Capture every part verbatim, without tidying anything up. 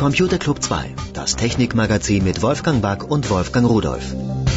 Computer Club zwei, das Technikmagazin mit Wolfgang Back und Wolfgang Rudolph.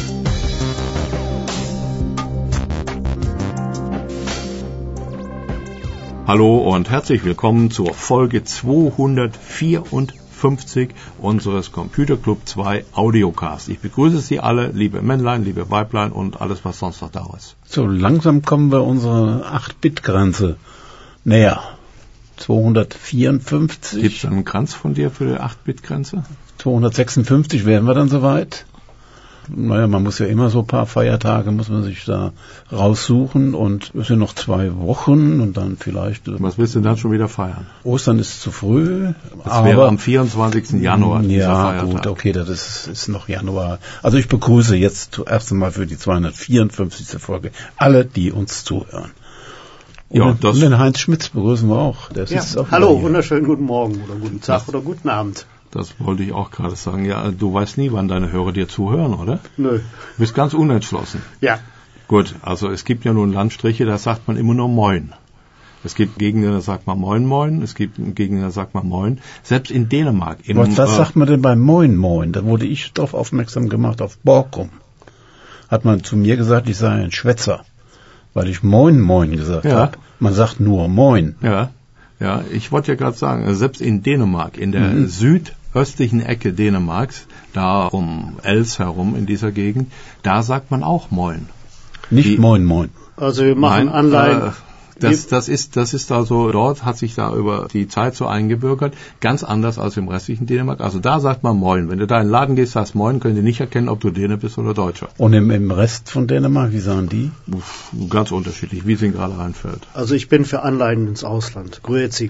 Hallo und herzlich willkommen zur Folge zweihundertvierundfünfzig unseres Computer Club zwei Audiocast. Ich begrüße Sie alle, liebe Männlein, liebe Weiblein und alles, was sonst noch da ist. So langsam kommen wir unserer acht-Bit-Grenze näher. zweihundertvierundfünfzig. Gibt es einen Kranz von dir für die acht-Bit-Grenze? zweihundertsechsundfünfzig wären wir dann soweit. Naja, man muss ja immer so ein paar Feiertage, muss man sich da raussuchen und es sind noch zwei Wochen und dann vielleicht... Was willst du dann schon wieder feiern? Ostern ist zu früh. Das aber wäre am vierundzwanzigsten Januar. Ja, Feiertag. Gut, okay, das ist, ist noch Januar. Also ich begrüße jetzt zuerst einmal für die zweihundertvierundfünfzigste Folge alle, die uns zuhören. Und, ja, den, das und den Heinz Schmitz begrüßen wir auch. Der ja, ist auch hallo, wunderschönen guten Morgen oder guten Tag das, oder guten Abend. Das wollte ich auch gerade sagen. Ja, du weißt nie, wann deine Hörer dir zuhören, oder? Nö. Du bist ganz unentschlossen. Ja. Gut, also es gibt ja nun Landstriche, da sagt man immer nur Moin. Es gibt Gegenden, da sagt man Moin Moin, es gibt Gegenden, da sagt man Moin. Selbst in Dänemark. Im, was was äh, sagt man denn bei Moin Moin? Da wurde ich darauf aufmerksam gemacht, auf Borkum. Hat man zu mir gesagt, ich sei ein Schwätzer, weil ich Moin Moin gesagt ja. habe. Man sagt nur Moin. Ja, ja. Ich wollte ja gerade sagen, selbst in Dänemark, in der mhm. südöstlichen Ecke Dänemarks, da um Els herum in dieser Gegend, da sagt man auch Moin. Nicht Die, Moin Moin. Also wir machen Nein, Anleihen. Äh, das, das ist, das ist also, dort hat sich da über die Zeit so eingebürgert, ganz anders als im restlichen Dänemark. Also da sagt man Moin. Wenn du da in den Laden gehst, sagst Moin, können die nicht erkennen, ob du Däne bist oder Deutscher. Und im, im Rest von Dänemark, wie sagen die? Uff, ganz unterschiedlich, wie es ihnen gerade reinfällt. Also ich bin für Anleihen ins Ausland. Grüezi.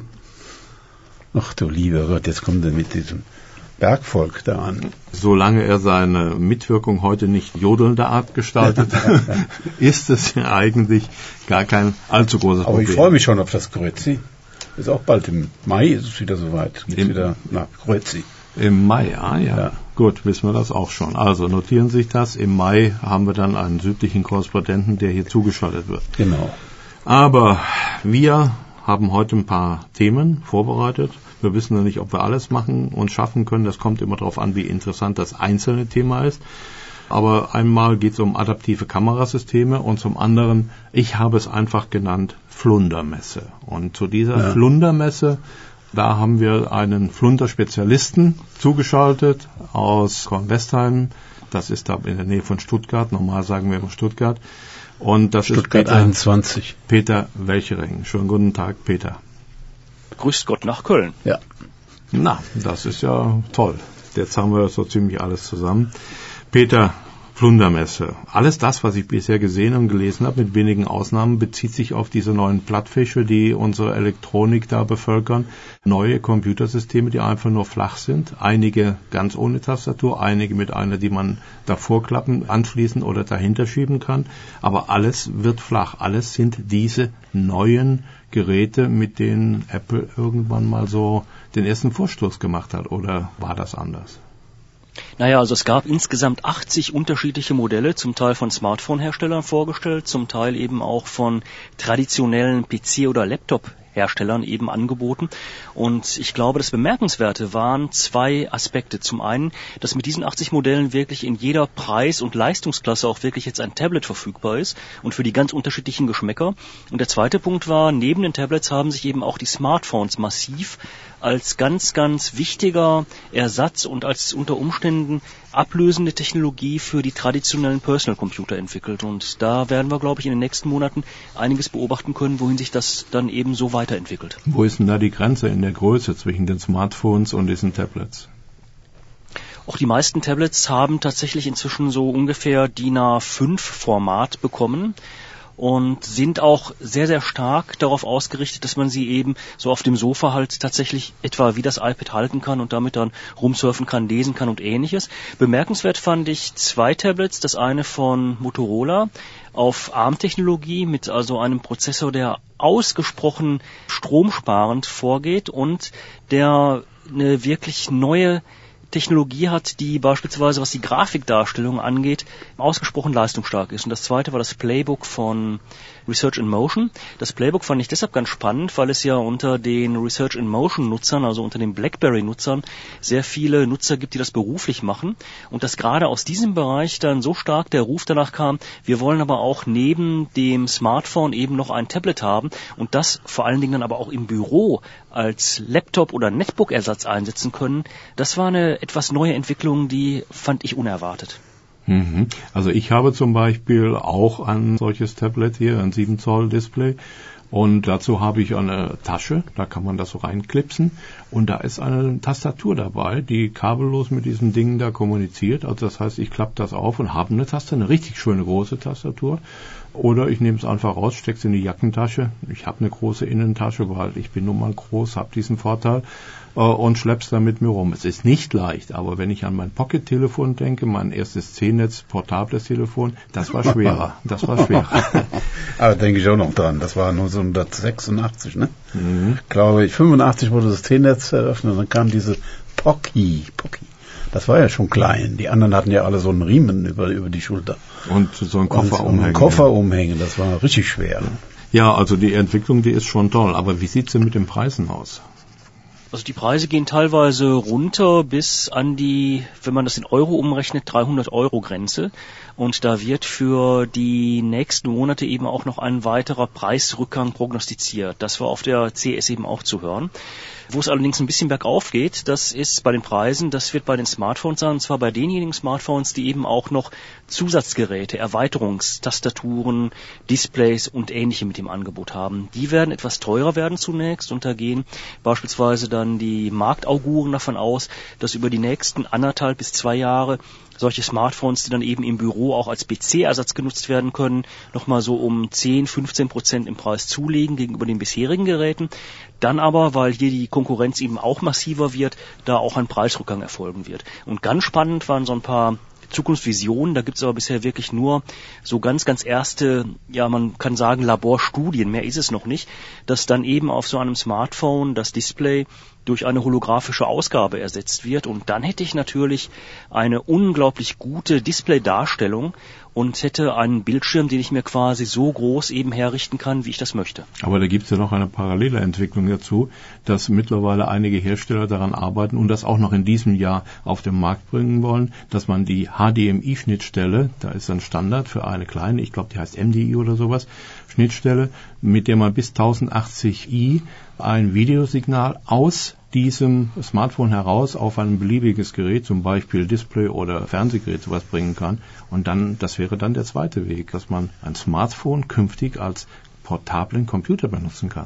Ach du lieber Gott, jetzt kommt er mit diesem Bergvolk da an. Solange er seine Mitwirkung heute nicht jodelnder Art gestaltet, ist es ja eigentlich gar kein allzu großes Aber Problem. ich freue mich schon auf das Grüezi. Ist auch bald im Mai, ist es wieder soweit. Geht wieder nach Grüezi. Im Mai, ah ja. ja. Gut, wissen wir das auch schon. Also notieren Sie sich das. Im Mai haben wir dann einen südlichen Korrespondenten, der hier zugeschaltet wird. Genau. Aber wir haben heute ein paar Themen vorbereitet. Wir wissen noch nicht, ob wir alles machen und schaffen können. Das kommt immer darauf an, wie interessant das einzelne Thema ist. Aber einmal geht es um adaptive Kamerasysteme und zum anderen, ich habe es einfach genannt, Flundermesse. Und zu dieser ja. Flundermesse, da haben wir einen Flunder-Spezialisten zugeschaltet aus Kornwestheim. Das ist da in der Nähe von Stuttgart. Normal sagen wir immer Stuttgart. Und das Stuttgart ist Peter, einundzwanzig. Peter Welchering. Schönen guten Tag, Peter. Grüßt Gott nach Köln. Ja. Na, das ist ja toll. Jetzt haben wir so ziemlich alles zusammen. Peter, Flundermesse. Alles das, was ich bisher gesehen und gelesen habe, mit wenigen Ausnahmen, bezieht sich auf diese neuen Plattfische, die unsere Elektronik da bevölkern. Neue Computersysteme, die einfach nur flach sind. Einige ganz ohne Tastatur, einige mit einer, die man davor klappen, anschließen oder dahinter schieben kann. Aber alles wird flach. Alles sind diese neuen Geräte, mit denen Apple irgendwann mal so den ersten Vorstoß gemacht hat. Oder war das anders? Naja, also es gab insgesamt achtzig unterschiedliche Modelle, zum Teil von Smartphone-Herstellern vorgestellt, zum Teil eben auch von traditionellen P C- oder Laptop-Herstellern eben angeboten. Und ich glaube, das Bemerkenswerte waren zwei Aspekte. Zum einen, dass mit diesen achtzig Modellen wirklich in jeder Preis- und Leistungsklasse auch wirklich jetzt ein Tablet verfügbar ist und für die ganz unterschiedlichen Geschmäcker. Und der zweite Punkt war, neben den Tablets haben sich eben auch die Smartphones massiv als ganz, ganz wichtiger Ersatz und als unter Umständen ablösende Technologie für die traditionellen Personal Computer entwickelt. Und da werden wir, glaube ich, in den nächsten Monaten einiges beobachten können, wohin sich das dann eben so weiterentwickelt. Wo ist denn da die Grenze in der Größe zwischen den Smartphones und diesen Tablets? Auch die meisten Tablets haben tatsächlich inzwischen so ungefähr D I N A fünf Format bekommen. Und sind auch sehr, sehr stark darauf ausgerichtet, dass man sie eben so auf dem Sofa halt tatsächlich etwa wie das iPad halten kann und damit dann rumsurfen kann, lesen kann und ähnliches. Bemerkenswert fand ich zwei Tablets, das eine von Motorola auf ARM-Technologie mit also einem Prozessor, der ausgesprochen stromsparend vorgeht und der eine wirklich neue Technologie hat, die beispielsweise, was die Grafikdarstellung angeht, ausgesprochen leistungsstark ist. Und das zweite war das Playbook von Research in Motion. Das Playbook fand ich deshalb ganz spannend, weil es ja unter den Research in Motion Nutzern, also unter den BlackBerry-Nutzern, sehr viele Nutzer gibt, die das beruflich machen. Und dass gerade aus diesem Bereich dann so stark der Ruf danach kam, wir wollen aber auch neben dem Smartphone eben noch ein Tablet haben und das vor allen Dingen dann aber auch im Büro als Laptop- oder Netbook-Ersatz einsetzen können. Das war eine etwas neue Entwicklung, die fand ich unerwartet. Also ich habe zum Beispiel auch ein solches Tablet hier, ein sieben Zoll Display. Und dazu habe ich eine Tasche, da kann man das so reinklipsen. Und da ist eine Tastatur dabei, die kabellos mit diesem Ding da kommuniziert. Also das heißt, ich klappe das auf und habe eine Taste, eine richtig schöne große Tastatur. Oder ich nehme es einfach raus, stecke es in die Jackentasche. Ich habe eine große Innentasche, weil ich bin nun mal groß, habe diesen Vorteil. Und schlepp's dann mit mir rum. Es ist nicht leicht, aber wenn ich an mein Pocket-Telefon denke, mein erstes C-Netz, portables Telefon, das war schwerer. Das war schwerer. Aber denke ich auch noch dran. Das war neunzehnhundertsechsundachtzig, ne? Mhm. Glaube ich, fünfundachtzig wurde das C-Netz eröffnet und dann kam diese Pocky. Pocky. Das war ja schon klein. Die anderen hatten ja alle so einen Riemen über, über die Schulter. Und so einen Koffer und umhängen. Einen Koffer umhängen, das war richtig schwer. Ja, also die Entwicklung, die ist schon toll. Aber wie sieht's denn mit den Preisen aus? Also die Preise gehen teilweise runter bis an die, wenn man das in Euro umrechnet, dreihundert Euro Grenze. Und da wird für die nächsten Monate eben auch noch ein weiterer Preisrückgang prognostiziert. Das war auf der C E S eben auch zu hören. Wo es allerdings ein bisschen bergauf geht, das ist bei den Preisen, das wird bei den Smartphones sein, und zwar bei denjenigen Smartphones, die eben auch noch Zusatzgeräte, Erweiterungstastaturen, Displays und Ähnliche mit dem Angebot haben. Die werden etwas teurer werden zunächst und da gehen beispielsweise dann die Marktauguren davon aus, dass über die nächsten anderthalb bis zwei Jahre solche Smartphones, die dann eben im Büro auch als P C-Ersatz genutzt werden können, nochmal so um zehn, fünfzehn Prozent im Preis zulegen gegenüber den bisherigen Geräten. Dann aber, weil hier die Konkurrenz eben auch massiver wird, da auch ein Preisrückgang erfolgen wird. Und ganz spannend waren so ein paar Zukunftsvisionen, da gibt es aber bisher wirklich nur so ganz, ganz erste, ja man kann sagen Laborstudien, mehr ist es noch nicht, dass dann eben auf so einem Smartphone das Display durch eine holographische Ausgabe ersetzt wird und dann hätte ich natürlich eine unglaublich gute Display-Darstellung und hätte einen Bildschirm, den ich mir quasi so groß eben herrichten kann, wie ich das möchte. Aber da gibt es ja noch eine parallele Entwicklung dazu, dass mittlerweile einige Hersteller daran arbeiten und das auch noch in diesem Jahr auf den Markt bringen wollen, dass man die H D M I-Schnittstelle, da ist ein Standard für eine kleine, ich glaube die heißt M D I oder sowas, Schnittstelle, mit der man bis tausendachtzig i ein Videosignal aus diesem Smartphone heraus auf ein beliebiges Gerät, zum Beispiel Display oder Fernsehgerät, sowas bringen kann. Und dann, das wäre dann der zweite Weg, dass man ein Smartphone künftig als portablen Computer benutzen kann.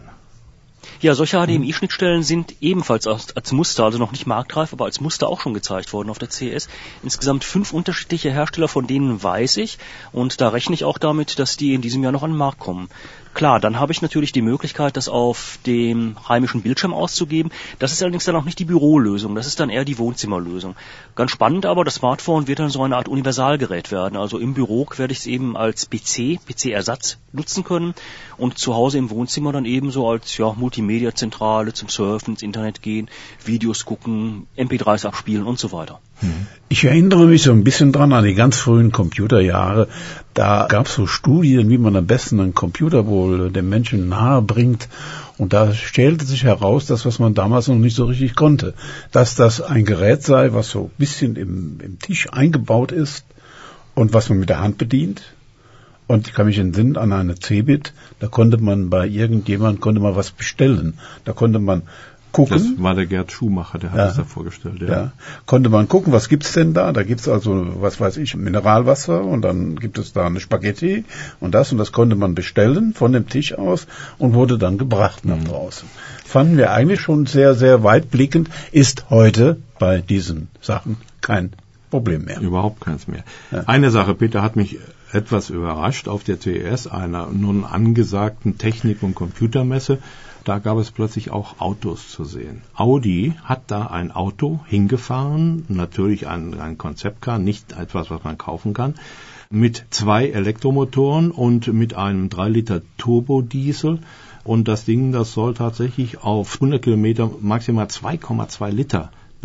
Ja, solche H D M I-Schnittstellen sind ebenfalls als, als Muster, also noch nicht marktreif, aber als Muster auch schon gezeigt worden auf der C E S. Insgesamt fünf unterschiedliche Hersteller, von denen weiß ich. Und da rechne ich auch damit, dass die in diesem Jahr noch an den Markt kommen. Klar, dann habe ich natürlich die Möglichkeit, das auf dem heimischen Bildschirm auszugeben. Das ist allerdings dann auch nicht die Bürolösung, das ist dann eher die Wohnzimmerlösung. Ganz spannend aber, das Smartphone wird dann so eine Art Universalgerät werden. Also im Büro werde ich es eben als P C, P C-Ersatz nutzen können und zu Hause im Wohnzimmer dann eben so als ja, Multimedia-Zentrale zum Surfen, ins Internet gehen, Videos gucken, M P drei s abspielen und so weiter. Ich erinnere mich so ein bisschen dran an die ganz frühen Computerjahre. Da gab es so Studien, wie man am besten einen Computer wohl dem Menschen nahe bringt. Und da stellte sich heraus, dass was man damals noch nicht so richtig konnte, dass das ein Gerät sei, was so ein bisschen im, im Tisch eingebaut ist und was man mit der Hand bedient. Und ich kann mich entsinnen an eine Cebit, da konnte man bei irgendjemand konnte man was bestellen. Da konnte man gucken. Das war der Gerd Schumacher, der hat ja. das da vorgestellt. Ja. ja, konnte man gucken, was gibt's denn da? Da gibt's also, was weiß ich, Mineralwasser und dann gibt es da eine Spaghetti und das und das konnte man bestellen von dem Tisch aus und wurde dann gebracht nach draußen. Fanden wir eigentlich schon sehr, sehr weitblickend, ist heute bei diesen Sachen kein Problem mehr. Überhaupt keins mehr. Ja. Eine Sache, Peter, hat mich etwas überrascht auf der C E S, einer nun angesagten Technik- und Computermesse. Da gab es plötzlich auch Autos zu sehen. Audi hat da ein Auto hingefahren, natürlich ein, ein Konzeptcar, nicht etwas, was man kaufen kann, mit zwei Elektromotoren und mit einem drei Liter Turbodiesel. Und das Ding, das soll tatsächlich auf hundert Kilometer maximal zwei Komma zwei Liter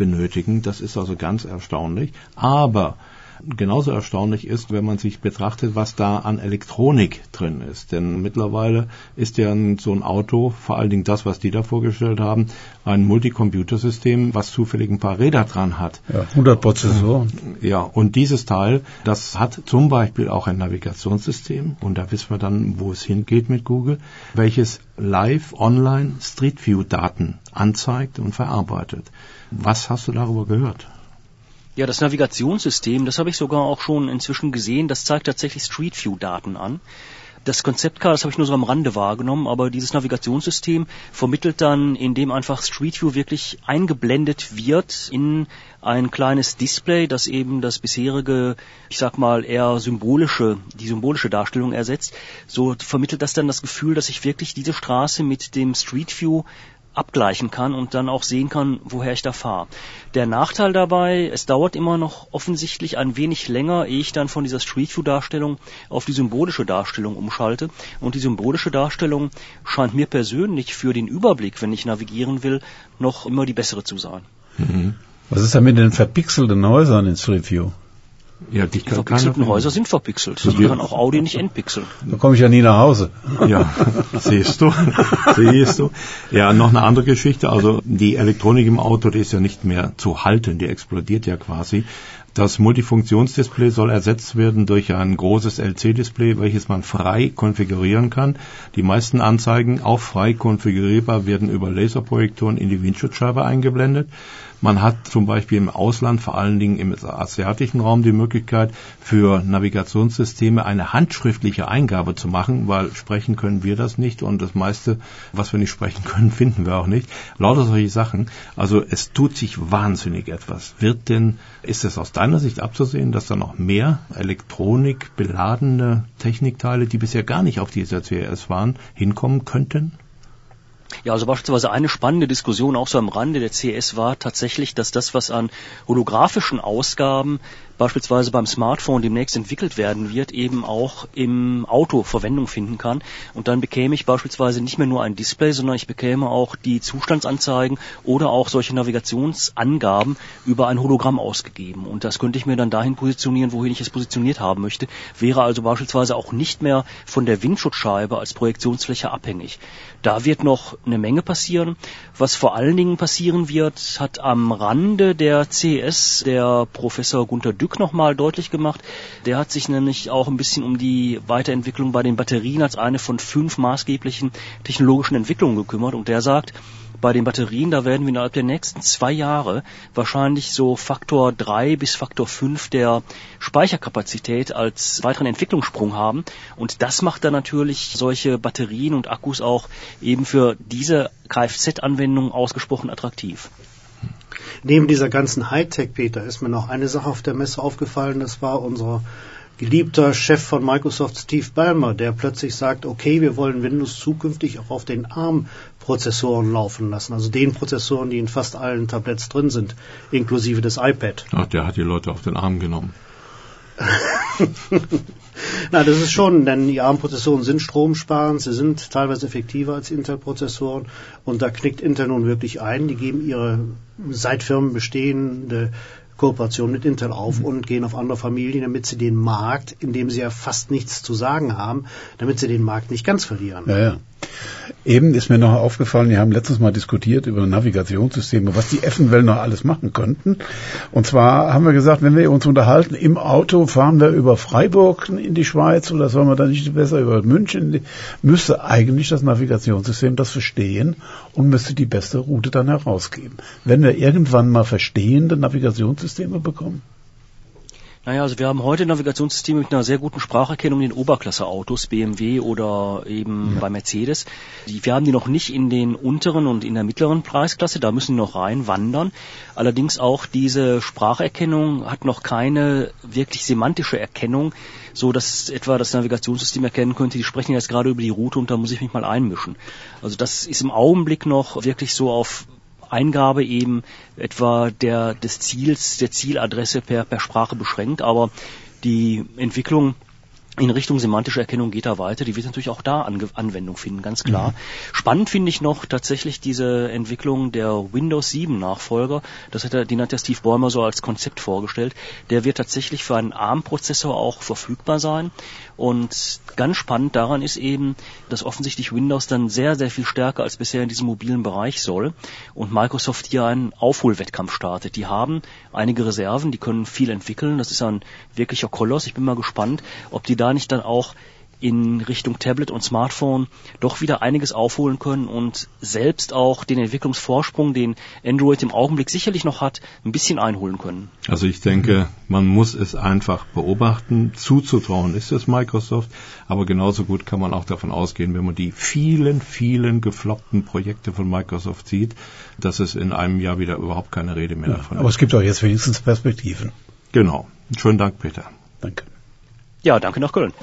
benötigen. Das ist also ganz erstaunlich. Aber genauso erstaunlich ist, wenn man sich betrachtet, was da an Elektronik drin ist. Denn mittlerweile ist ja so ein Auto, vor allen Dingen das, was die da vorgestellt haben, ein Multicomputersystem, was zufällig ein paar Räder dran hat. Ja, hundert Prozessoren. Ja, und dieses Teil, das hat zum Beispiel auch ein Navigationssystem, und da wissen wir dann, wo es hingeht mit Google, welches live online Street View Daten anzeigt und verarbeitet. Was hast du darüber gehört? Ja, das Navigationssystem, das habe ich sogar auch schon inzwischen gesehen, das zeigt tatsächlich Street View Daten an. Das Konzeptcar, das habe ich nur so am Rande wahrgenommen, aber dieses Navigationssystem vermittelt dann, indem einfach Street View wirklich eingeblendet wird in ein kleines Display, das eben das bisherige, ich sag mal, eher symbolische, die symbolische Darstellung ersetzt. So vermittelt das dann das Gefühl, dass ich wirklich diese Straße mit dem Street View abgleichen kann und dann auch sehen kann, woher ich da fahre. Der Nachteil dabei, es dauert immer noch offensichtlich ein wenig länger, ehe ich dann von dieser Street View Darstellung auf die symbolische Darstellung umschalte. Und die symbolische Darstellung scheint mir persönlich für den Überblick, wenn ich navigieren will, noch immer die bessere zu sein. Mhm. Was ist da mit den verpixelten Häusern in Street View? Ja, die verpixelten Häuser sind verpixelt. Die kann auch Audi nicht entpixeln. Da komme ich ja nie nach Hause. Ja, siehst du. siehst du. Ja, noch eine andere Geschichte. Also die Elektronik im Auto, die ist ja nicht mehr zu halten. Die explodiert ja quasi. Das Multifunktionsdisplay soll ersetzt werden durch ein großes L C-Display, welches man frei konfigurieren kann. Die meisten Anzeigen, auch frei konfigurierbar, werden über Laserprojektoren in die Windschutzscheibe eingeblendet. Man hat zum Beispiel im Ausland, vor allen Dingen im asiatischen Raum, die Möglichkeit, für Navigationssysteme eine handschriftliche Eingabe zu machen, weil sprechen können wir das nicht und das meiste, was wir nicht sprechen können, finden wir auch nicht. Lauter solche Sachen. Also es tut sich wahnsinnig etwas. Wird denn, ist es aus deiner Sicht abzusehen, dass da noch mehr elektronikbeladene Technikteile, die bisher gar nicht auf dieser C E S waren, hinkommen könnten? Ja, also beispielsweise eine spannende Diskussion auch so am Rande der C E S war tatsächlich, dass das, was an holographischen Ausgaben beispielsweise beim Smartphone demnächst entwickelt werden wird, eben auch im Auto Verwendung finden kann. Und dann bekäme ich beispielsweise nicht mehr nur ein Display, sondern ich bekäme auch die Zustandsanzeigen oder auch solche Navigationsangaben über ein Hologramm ausgegeben. Und das könnte ich mir dann dahin positionieren, wohin ich es positioniert haben möchte. Wäre also beispielsweise auch nicht mehr von der Windschutzscheibe als Projektionsfläche abhängig. Da wird noch eine Menge passieren. Was vor allen Dingen passieren wird, hat am Rande der C E S der Professor Gunter Dück nochmal deutlich gemacht. Der hat sich nämlich auch ein bisschen um die Weiterentwicklung bei den Batterien als eine von fünf maßgeblichen technologischen Entwicklungen gekümmert. Und der sagt, bei den Batterien, da werden wir innerhalb der nächsten zwei Jahre wahrscheinlich so Faktor drei bis Faktor fünf der Speicherkapazität als weiteren Entwicklungssprung haben. Und das macht dann natürlich solche Batterien und Akkus auch eben für diese Kfz-Anwendung ausgesprochen attraktiv. Neben dieser ganzen Hightech, Peter, ist mir noch eine Sache auf der Messe aufgefallen. Das war unser geliebter Chef von Microsoft, Steve Ballmer, der plötzlich sagt, okay, wir wollen Windows zukünftig auch auf den ARM-Prozessoren laufen lassen. Also den Prozessoren, die in fast allen Tablets drin sind, inklusive des iPad. Ach, der hat die Leute auf den Arm genommen. Na, das ist schon, denn die ARM-Prozessoren sind stromsparend, sie sind teilweise effektiver als Intel-Prozessoren und da knickt Intel nun wirklich ein. Die geben ihre seit Firmen bestehende Kooperation mit Intel auf mhm. und gehen auf andere Familien, damit sie den Markt, in dem sie ja fast nichts zu sagen haben, damit sie den Markt nicht ganz verlieren. Ja, ja. Eben ist mir noch aufgefallen, wir haben letztens mal diskutiert über Navigationssysteme, was die eventuell noch alles machen könnten. Und zwar haben wir gesagt, wenn wir uns unterhalten, im Auto fahren wir über Freiburg in die Schweiz oder sollen wir dann nicht besser über München, müsste eigentlich das Navigationssystem das verstehen und müsste die beste Route dann herausgeben. Wenn wir irgendwann mal verstehende Navigationssysteme bekommen? Naja, also wir haben heute Navigationssysteme mit einer sehr guten Spracherkennung in den Oberklasse-Autos, B M W oder eben bei Mercedes. Die, wir haben die noch nicht in den unteren und in der mittleren Preisklasse, da müssen die noch rein wandern. Allerdings auch diese Spracherkennung hat noch keine wirklich semantische Erkennung, so dass etwa das Navigationssystem erkennen könnte, die sprechen jetzt gerade über die Route und da muss ich mich mal einmischen. Also das ist im Augenblick noch wirklich so auf Eingabe eben etwa der des Ziels, der Zieladresse per, per Sprache beschränkt, aber die Entwicklung in Richtung semantische Erkennung geht er weiter. Die wird natürlich auch da Ange- Anwendung finden, ganz klar. Mhm. Spannend finde ich noch tatsächlich diese Entwicklung der Windows sieben Nachfolger. Das hat er, den hat der Steve Ballmer so als Konzept vorgestellt. Der wird tatsächlich für einen ARM-Prozessor auch verfügbar sein. Und ganz spannend daran ist eben, dass offensichtlich Windows dann sehr, sehr viel stärker als bisher in diesem mobilen Bereich soll und Microsoft hier einen Aufholwettkampf startet. Die haben einige Reserven, die können viel entwickeln. Das ist ein wirklicher Koloss. Ich bin mal gespannt, ob die da nicht dann auch in Richtung Tablet und Smartphone doch wieder einiges aufholen können und selbst auch den Entwicklungsvorsprung, den Android im Augenblick sicherlich noch hat, ein bisschen einholen können. Also ich denke, man muss es einfach beobachten. Zuzutrauen ist es Microsoft, aber genauso gut kann man auch davon ausgehen, wenn man die vielen, vielen gefloppten Projekte von Microsoft sieht, dass es in einem Jahr wieder überhaupt keine Rede mehr ja, davon aber ist. es gibt auch jetzt wenigstens Perspektiven. Genau. Schönen Dank, Peter. Danke. Ja, danke nach Köln.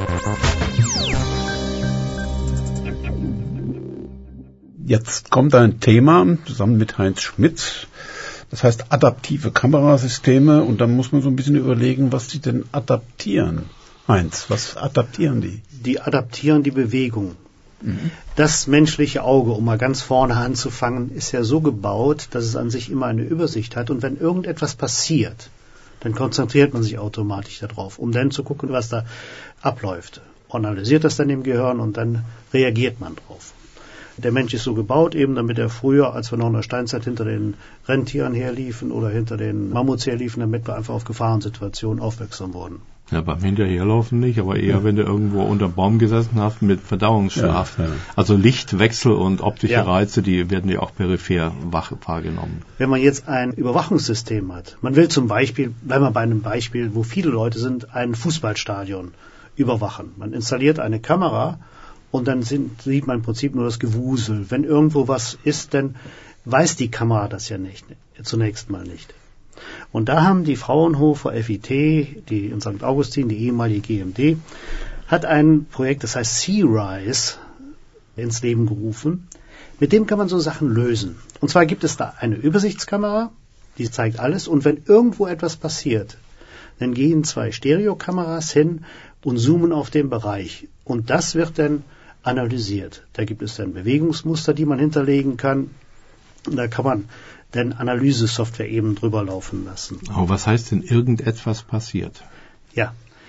Jetzt kommt ein Thema zusammen mit Heinz Schmitz, das heißt adaptive Kamerasysteme, und dann muss man so ein bisschen überlegen, was die denn adaptieren. Heinz, was adaptieren die? Die adaptieren die Bewegung. Mhm. Das menschliche Auge, um mal ganz vorne anzufangen, ist ja so gebaut, dass es an sich immer eine Übersicht hat, und wenn irgendetwas passiert, dann konzentriert man sich automatisch darauf, um dann zu gucken, was da abläuft. Analysiert das dann im Gehirn und dann reagiert man drauf. Der Mensch ist so gebaut, eben damit er früher, als wir noch in der Steinzeit hinter den Rentieren herliefen oder hinter den Mammuts herliefen, damit wir einfach auf Gefahrensituationen aufmerksam wurden. Ja, beim Hinterherlaufen nicht, aber eher, ja. wenn du irgendwo unter Baum gesessen hast mit Verdauungsschlaf. Ja, ja. Also Lichtwechsel und optische ja. Reize, die werden ja auch peripher wach wahrgenommen. Wenn man jetzt ein Überwachungssystem hat, man will zum Beispiel, bleiben wir bei einem Beispiel, wo viele Leute sind, ein Fußballstadion überwachen. Man installiert eine Kamera und dann sind, sieht man im Prinzip nur das Gewusel. Wenn irgendwo was ist, dann weiß die Kamera das ja nicht, zunächst mal nicht. Und da haben die Fraunhofer F I T, die in Sankt Augustin, die ehemalige G M D, hat ein Projekt, das heißt Searise, ins Leben gerufen. Mit dem kann man so Sachen lösen. Und zwar gibt es da eine Übersichtskamera, die zeigt alles, und wenn irgendwo etwas passiert, dann gehen zwei Stereokameras hin und zoomen auf den Bereich. Und das wird dann analysiert. Da gibt es dann Bewegungsmuster, die man hinterlegen kann. Und da kann man dann Analysesoftware eben drüber laufen lassen. Aber was heißt denn irgendetwas passiert? Ja.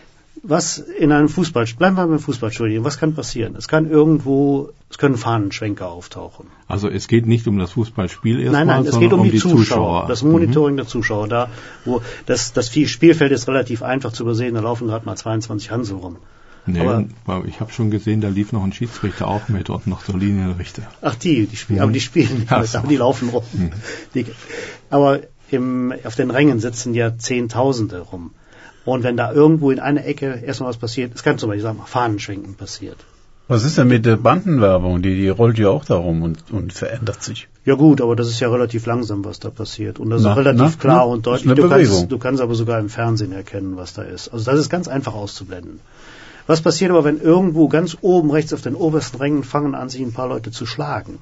Was in einem Fußball, bleiben wir beim Fußballstadion, was kann passieren? Es kann irgendwo, es können Fahnenschwenker auftauchen. Also es geht nicht um das Fußballspiel erstmal, nein, nein, es geht um, um die, die Zuschauer, Zuschauer, das Monitoring mhm. der Zuschauer. Da, wo das, das Spielfeld ist relativ einfach zu übersehen, da laufen gerade mal zweiundzwanzig Hansel rum. Nee, aber ich habe schon gesehen, da lief noch ein Schiedsrichter auch mit und noch der Linienrichter. Ach die, die spielen, mhm. aber die spielen nicht mit, aber die laufen rum. Mhm. Die, aber im, auf den Rängen sitzen ja Zehntausende rum. Und wenn da irgendwo in einer Ecke erstmal was passiert, es kann zum Beispiel sagen, Fahnenschwenken passiert. Was ist denn mit der Bandenwerbung? Die, die rollt ja auch darum und, und verändert sich. Ja gut, aber das ist ja relativ langsam, was da passiert. Und das na, ist relativ na, klar na, und deutlich. Du kannst, du kannst aber sogar im Fernsehen erkennen, was da ist. Also das ist ganz einfach auszublenden. Was passiert aber, wenn irgendwo ganz oben rechts auf den obersten Rängen fangen an, sich ein paar Leute zu schlagen?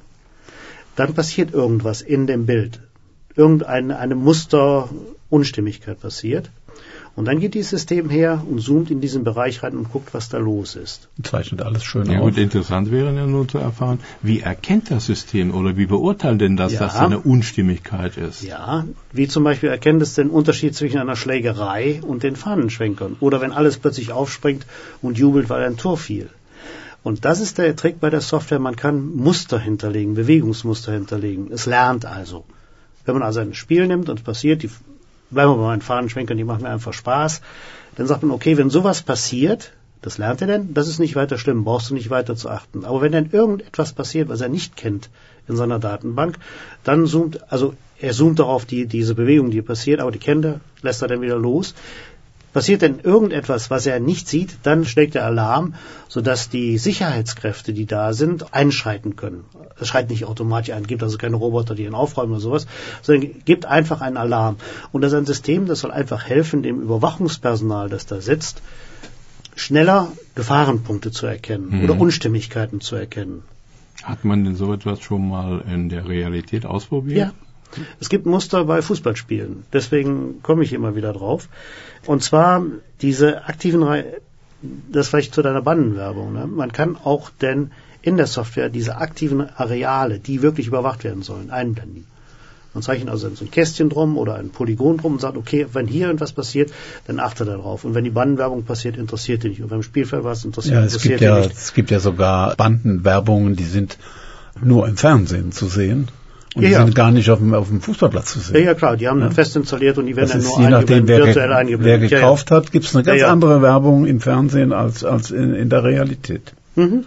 Dann passiert irgendwas in dem Bild. Irgendeine eine Musterunstimmigkeit passiert. Und dann geht dieses System her und zoomt in diesen Bereich rein und guckt, was da los ist. Zeichnet alles schön ja, auf. Und interessant wäre ja nur zu erfahren, wie erkennt das System oder wie beurteilt denn das, ja. dass da eine Unstimmigkeit ist? Ja, wie zum Beispiel erkennt es den Unterschied zwischen einer Schlägerei und den Fahnenschwenkern. Oder wenn alles plötzlich aufspringt und jubelt, weil ein Tor fiel. Und das ist der Trick bei der Software, man kann Muster hinterlegen, Bewegungsmuster hinterlegen. Es lernt also. Wenn man also ein Spiel nimmt und es passiert, die bleiben wir bei meinen Fahnenschwenkern, die machen mir einfach Spaß. Dann sagt man, okay, wenn sowas passiert, das lernt er denn, das ist nicht weiter schlimm, brauchst du nicht weiter zu achten. Aber wenn dann irgendetwas passiert, was er nicht kennt in seiner Datenbank, dann zoomt, also er zoomt darauf die, diese Bewegung, die passiert, aber die kennt er, lässt er dann wieder los. Passiert denn irgendetwas, was er nicht sieht, dann schlägt der Alarm, sodass die Sicherheitskräfte, die da sind, einschreiten können. Es schreit nicht automatisch ein, gibt also keine Roboter, die ihn aufräumen oder sowas, sondern gibt einfach einen Alarm. Und das ist ein System, das soll einfach helfen, dem Überwachungspersonal, das da sitzt, schneller Gefahrenpunkte zu erkennen mhm. oder Unstimmigkeiten zu erkennen. Hat man denn so etwas schon mal in der Realität ausprobiert? Ja. Es gibt Muster bei Fußballspielen, deswegen komme ich immer wieder drauf. Und zwar diese aktiven Re- das vielleicht zu deiner Bandenwerbung. Ne? Man kann auch denn in der Software diese aktiven Areale, die wirklich überwacht werden sollen, einblenden. Man zeichnet also so ein Kästchen drum oder ein Polygon drum und sagt, okay, wenn hier irgendwas passiert, dann achte darauf. Und wenn die Bandenwerbung passiert, interessiert dich nicht. Und wenn im Spielfeld was interessiert, ja, es interessiert gibt ja, dich nicht. Es gibt ja sogar Bandenwerbungen, die sind nur im Fernsehen zu sehen. Und ja, die ja. sind gar nicht auf dem, auf dem Fußballplatz zu sehen. Ja, ja, klar, die haben ja. dann fest installiert und die werden das dann ist, nur je nachdem, wer, virtuell ge eingeblendet. wer gekauft ja, ja. hat, gibt es eine ganz ja, ja. andere Werbung im Fernsehen als, als in, in der Realität. Mhm.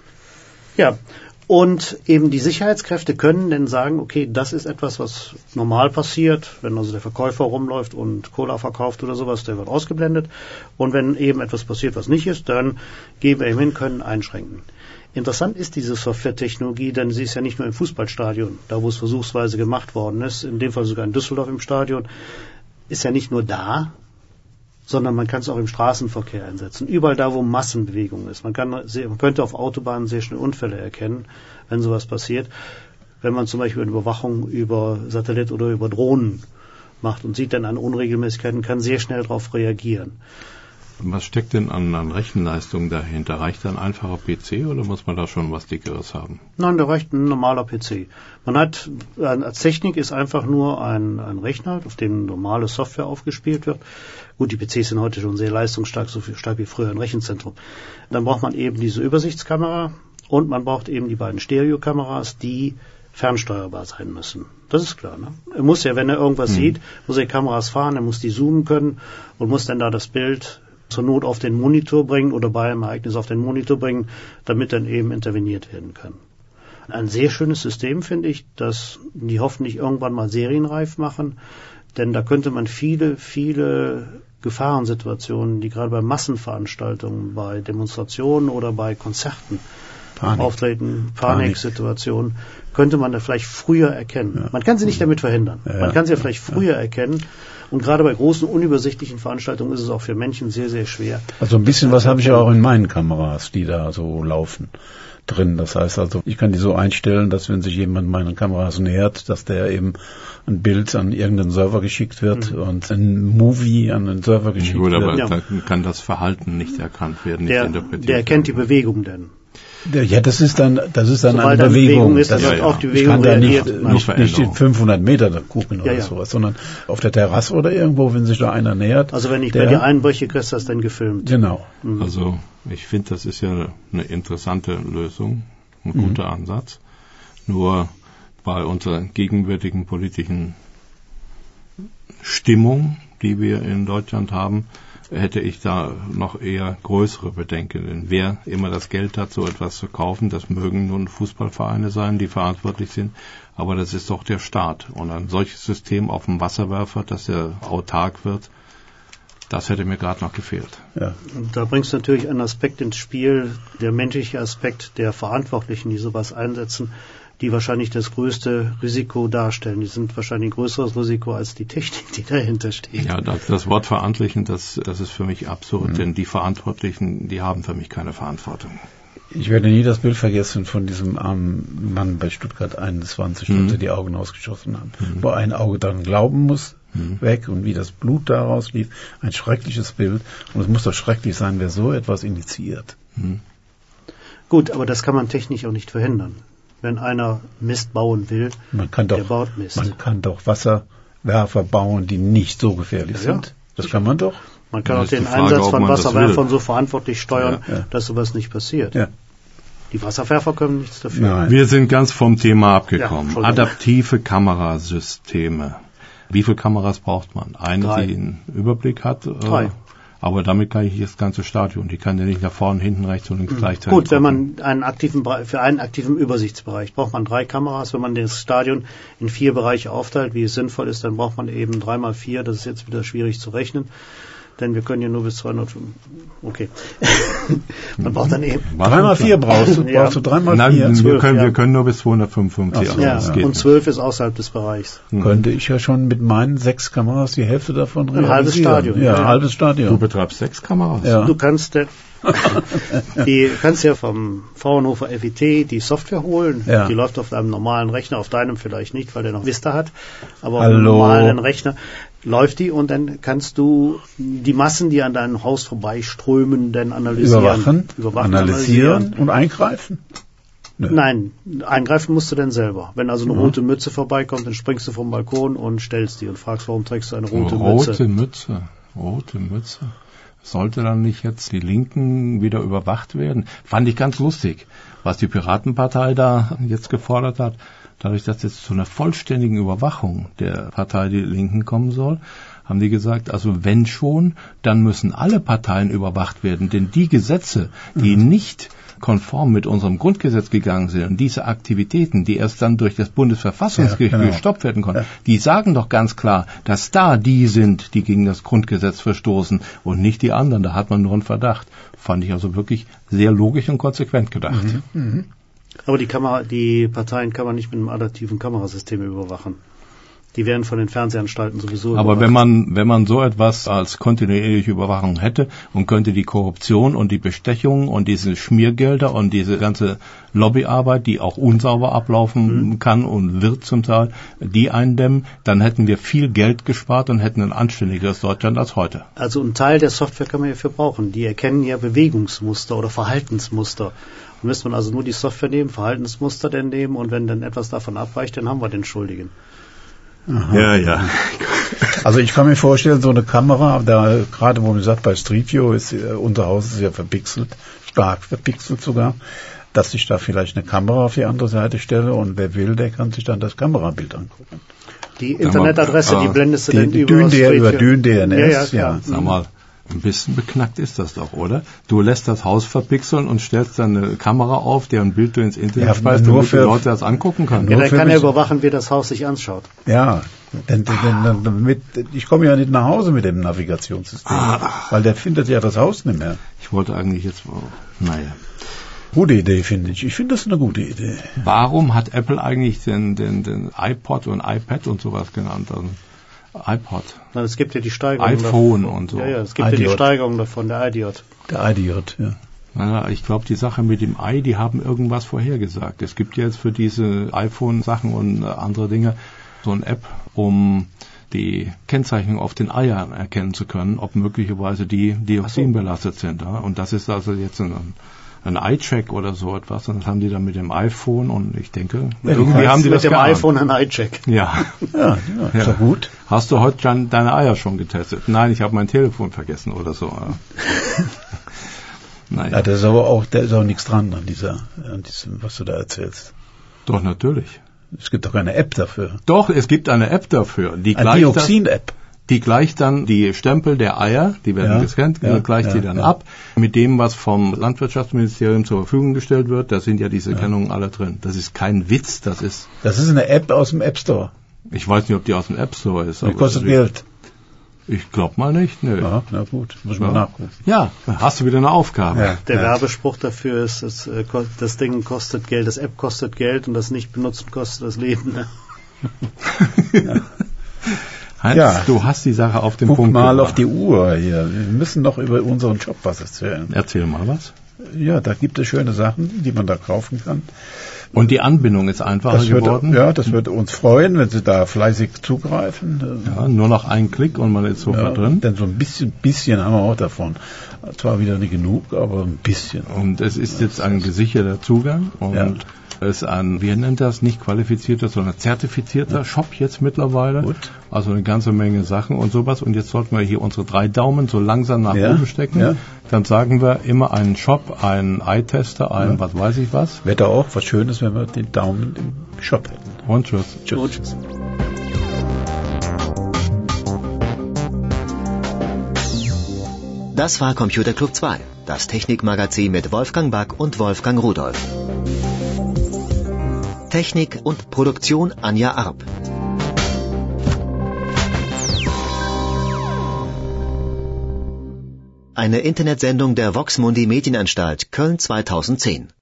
Ja, und eben die Sicherheitskräfte können dann sagen, okay, das ist etwas, was normal passiert, wenn also der Verkäufer rumläuft und Cola verkauft oder sowas, der wird ausgeblendet. Und wenn eben etwas passiert, was nicht ist, dann gehen wir ihm hin, können einschränken. Interessant ist diese Softwaretechnologie, denn sie ist ja nicht nur im Fußballstadion, da wo es versuchsweise gemacht worden ist, in dem Fall sogar in Düsseldorf im Stadion, ist ja nicht nur da, sondern man kann es auch im Straßenverkehr einsetzen. Überall da, wo Massenbewegung ist. Man, kann, man könnte auf Autobahnen sehr schnell Unfälle erkennen, wenn sowas passiert. Wenn man zum Beispiel eine Überwachung über Satellit oder über Drohnen macht und sieht dann an Unregelmäßigkeiten, kann sehr schnell darauf reagieren. Was steckt denn an, an Rechenleistung dahinter? Reicht ein einfacher P C oder muss man da schon was Dickeres haben? Nein, da reicht ein normaler P C. Man hat, als Technik ist einfach nur ein, ein Rechner, auf dem normale Software aufgespielt wird. Gut, die P Cs sind heute schon sehr leistungsstark, so viel stark wie früher ein Rechenzentrum. Dann braucht man eben diese Übersichtskamera und man braucht eben die beiden Stereokameras, die fernsteuerbar sein müssen. Das ist klar, ne? Er muss ja, wenn er irgendwas hm. sieht, muss er die Kameras fahren, er muss die zoomen können und muss dann da das Bild zur Not auf den Monitor bringen oder bei einem Ereignis auf den Monitor bringen, damit dann eben interveniert werden kann. Ein sehr schönes System, finde ich, das die hoffentlich irgendwann mal serienreif machen, denn da könnte man viele, viele Gefahrensituationen, die gerade bei Massenveranstaltungen, bei Demonstrationen oder bei Konzerten Panik. auftreten, Paniksituationen, könnte man da vielleicht früher erkennen. Ja. Man kann sie nicht damit verhindern. Ja, man kann sie ja vielleicht früher ja. erkennen. Und gerade bei großen, unübersichtlichen Veranstaltungen ist es auch für Menschen sehr, sehr schwer. Also ein bisschen was habe ich ja auch in meinen Kameras, die da so laufen, drin. Das heißt also, ich kann die so einstellen, dass wenn sich jemand meinen Kameras nähert, dass der eben ein Bild an irgendeinen Server geschickt wird mhm. und ein Movie an den Server geschickt Gut, wird. aber Ja. da kann das Verhalten nicht erkannt werden, nicht der, interpretiert der erkennt werden. die Bewegung denn. Ja, das ist dann, das ist dann Sobald eine eine Bewegung. Bewegung ist, das dann ja, ja. auf die ich Bewegung kann da nicht, reagiert. nicht, nicht fünfhundert Meter da gucken oder ja, ja. sowas, sondern auf der Terrasse oder irgendwo, wenn sich da einer nähert. Also wenn ich der, bei dir einbreche, kriegst du das dann gefilmt. Genau. Mhm. Also ich finde, das ist ja eine interessante Lösung, ein Mhm. guter Ansatz. Nur bei unserer gegenwärtigen politischen Stimmung, die wir in Deutschland haben, hätte ich da noch eher größere Bedenken. Denn wer immer das Geld hat, so etwas zu kaufen, das mögen nun Fußballvereine sein, die verantwortlich sind, aber das ist doch der Staat. Und ein solches System auf dem Wasserwerfer, dass er autark wird, das hätte mir gerade noch gefehlt. Ja. Und da bringst du natürlich einen Aspekt ins Spiel, der menschliche Aspekt der Verantwortlichen, die sowas einsetzen, die wahrscheinlich das größte Risiko darstellen. Die sind wahrscheinlich ein größeres Risiko als die Technik, die dahinter steht. Ja, das, das Wort Verantwortlichen, das, das ist für mich absurd, Mhm. denn die Verantwortlichen, die haben für mich keine Verantwortung. Ich werde nie das Bild vergessen von diesem armen Mann bei Stuttgart einundzwanzig, mhm. der die Augen ausgeschossen hat, mhm. wo ein Auge dann glauben muss, mhm. weg und wie das Blut daraus lief. Ein schreckliches Bild. Und es muss doch schrecklich sein, wer so etwas initiiert. Mhm. Gut, aber das kann man technisch auch nicht verhindern. Wenn einer Mist bauen will, man kann doch, der baut Mist. Man kann doch Wasserwerfer bauen, die nicht so gefährlich ja, sind. Das kann man doch. Man kann ja, auch den Frage, Einsatz von Wasserwerfern so verantwortlich steuern, ja, ja. dass sowas nicht passiert. Ja. Die Wasserwerfer können nichts dafür. Nein. Wir sind ganz vom Thema abgekommen. Ja, Adaptive Kamerasysteme. Wie viele Kameras braucht man? Eine, Drei. die einen Überblick hat? Drei. Äh, aber damit kann ich das ganze Stadion. Die kann ja nicht nach vorne, hinten, rechts und links mhm. gleichzeitig. Gut, wenn man einen aktiven, für einen aktiven Übersichtsbereich braucht man drei Kameras. Wenn man das Stadion in vier Bereiche aufteilt, wie es sinnvoll ist, dann braucht man eben drei mal vier. Das ist jetzt wieder schwierig zu rechnen. Denn wir können ja nur bis zweihundertfünf. Okay. Man braucht dann eben. drei mal vier brauchst du. Ja. Brauchst du drei mal Nein, vier? wir, zwölf, können, ja. wir können nur bis zweihundertfünfundfünfzig. Ach so, Ja, das geht und nicht. zwölf ist außerhalb des Bereichs. Mhm. Könnte ich ja schon mit meinen sechs Kameras die Hälfte davon realisieren. Ein halbes Stadion. Ja, ein Ja. halbes Du Stadion. betreibst sechs Kameras? Ja. Du kannst, äh, die, du kannst ja vom Fraunhofer F I T die Software holen. Ja. Die läuft auf einem normalen Rechner, auf deinem vielleicht nicht, weil der noch Vista hat. Aber auf Hallo. einem normalen Rechner läuft die und dann kannst du die Massen, die an deinem Haus vorbeiströmen, dann analysieren. Überwachen, Überwachen analysieren, analysieren und eingreifen? Nö. Nein, eingreifen musst du dann selber. Wenn also eine ja. rote Mütze vorbeikommt, dann springst du vom Balkon und stellst die und fragst, warum trägst du eine rote, rote Mütze? Rote Mütze, rote Mütze. Sollte dann nicht jetzt die Linken wieder überwacht werden? Fand ich ganz lustig, was die Piratenpartei da jetzt gefordert hat. Dadurch, dass jetzt zu einer vollständigen Überwachung der Partei Die Linken kommen soll, haben die gesagt, also wenn schon, dann müssen alle Parteien überwacht werden. Denn die Gesetze, die mhm. nicht konform mit unserem Grundgesetz gegangen sind und diese Aktivitäten, die erst dann durch das Bundesverfassungsgericht ja, genau. gestoppt werden konnten, ja. die sagen doch ganz klar, dass da die sind, die gegen das Grundgesetz verstoßen und nicht die anderen. Da hat man nur einen Verdacht. Fand ich also wirklich sehr logisch und konsequent gedacht. Mhm. Mhm. Aber die Kamera, die Parteien kann man nicht mit einem adaptiven Kamerasystem überwachen. Die werden von den Fernsehanstalten sowieso Aber überwacht. wenn man, wenn man so etwas als kontinuierliche Überwachung hätte und könnte die Korruption und die Bestechung und diese Schmiergelder und diese ganze Lobbyarbeit, die auch unsauber ablaufen mhm. kann und wird zum Teil, die eindämmen, dann hätten wir viel Geld gespart und hätten ein anständigeres Deutschland als heute. Also ein Teil der Software kann man ja für brauchen. Die erkennen ja Bewegungsmuster oder Verhaltensmuster. Und müsste man also nur die Software nehmen, Verhaltensmuster dann nehmen und wenn dann etwas davon abweicht, dann haben wir den Schuldigen. Aha. Ja, ja. Also ich kann mir vorstellen, so eine Kamera, da gerade wo man sagt, bei Street View ist äh, unser Haus ist ja verpixelt, stark verpixelt sogar, dass ich da vielleicht eine Kamera auf die andere Seite stelle und wer will, der kann sich dann das Kamerabild angucken. Die Internetadresse, mal, die blendest du die, dann die über Street View. Über Dyn D N S, ja. ja, ja. Sag mal, ein bisschen beknackt ist das doch, oder? Du lässt das Haus verpixeln und stellst dann eine Kamera auf, deren Bild du ins Internet ja, speist, nur damit für, die Leute das angucken können. Ja, dann kann er überwachen, wie das Haus sich anschaut. Ja, denn, denn, denn mit, ich komme ja nicht nach Hause mit dem Navigationssystem, ah. weil der findet ja das Haus nicht mehr. Ich wollte eigentlich jetzt, naja. Gute Idee, finde ich. Ich finde das eine gute Idee. Warum hat Apple eigentlich den, den, den iPod und iPad und sowas genannt? Also iPod. Na, es gibt ja die Steigerung iPhone davon. und so. Ja, ja, es gibt Idiot. ja die Steigerung davon, der Idiot. Der Idiot, ja. Naja, ich glaube, die Sache mit dem Ei, die haben irgendwas vorhergesagt. Es gibt jetzt für diese iPhone-Sachen und andere Dinge so eine App, um die Kennzeichnung auf den Eiern erkennen zu können, ob möglicherweise die dioxinbelastet sind. Ja? Und das ist also jetzt ein, ein Eye-Check oder so etwas. Und das haben die dann mit dem iPhone und ich denke, ja, irgendwie haben die mit das dem geahnt. iPhone ein Eye-Check. Ja. Ja, ja, ist doch gut. Hast du heute dann deine Eier schon getestet? Nein, ich habe mein Telefon vergessen oder so. Naja. Ja, da ist aber auch, da ist auch nichts dran an dieser, an diesem, was du da erzählst. Doch, natürlich. Es gibt doch keine App dafür. Doch, es gibt eine App dafür. Die eine Dioxin-App. Die gleicht dann die Stempel der Eier, die werden ja, gescannt, ja, gleicht ja, die dann ja. ab mit dem, was vom Landwirtschaftsministerium zur Verfügung gestellt wird. Da sind ja diese ja. Kennungen alle drin. Das ist kein Witz, das ist... Das ist eine App aus dem App Store. Ich weiß nicht, ob die aus dem App Store ist. Die kostet Geld. Ich glaube mal nicht, nö. Ja, na gut, muss ja. man nachgucken. Ja, hast du wieder eine Aufgabe. Ja. Der ja. Werbespruch dafür ist, das, das Ding kostet Geld, das App kostet Geld und das Nicht-Benutzen kostet das Leben. Ne? ja. Heinz, ja. du hast die Sache auf den Guck Punkt mal gebracht. auf die Uhr hier. Wir müssen noch über unseren Job was erzählen. Erzähl mal was. Ja, da gibt es schöne Sachen, die man da kaufen kann. Und die Anbindung ist einfacher das wird, geworden? Ja, das würde uns freuen, wenn Sie da fleißig zugreifen. Ja, nur noch ein Klick und man ist sofort ja, drin. Denn so ein bisschen, bisschen haben wir auch davon. Zwar wieder nicht genug, aber ein bisschen. Und es ist jetzt ein gesicherter Zugang und ja. es ist ein, wie nennt das, nicht qualifizierter, sondern zertifizierter ja. Shop jetzt mittlerweile. Gut. Also eine ganze Menge Sachen und sowas. Und jetzt sollten wir hier unsere drei Daumen so langsam nach ja. oben stecken. Ja. Dann sagen wir immer einen Shop, einen Eye-Tester, einen ja. was weiß ich was. Wäre auch was Schönes, wenn wir den Daumen im Shop hätten. Und tschüss. Tschüss. Und tschüss. Das war Computer Club zwei, das Technikmagazin mit Wolfgang Back und Wolfgang Rudolf. Technik und Produktion Anja Arp. Eine Internetsendung der Vox Mundi Medienanstalt Köln zweitausendzehn.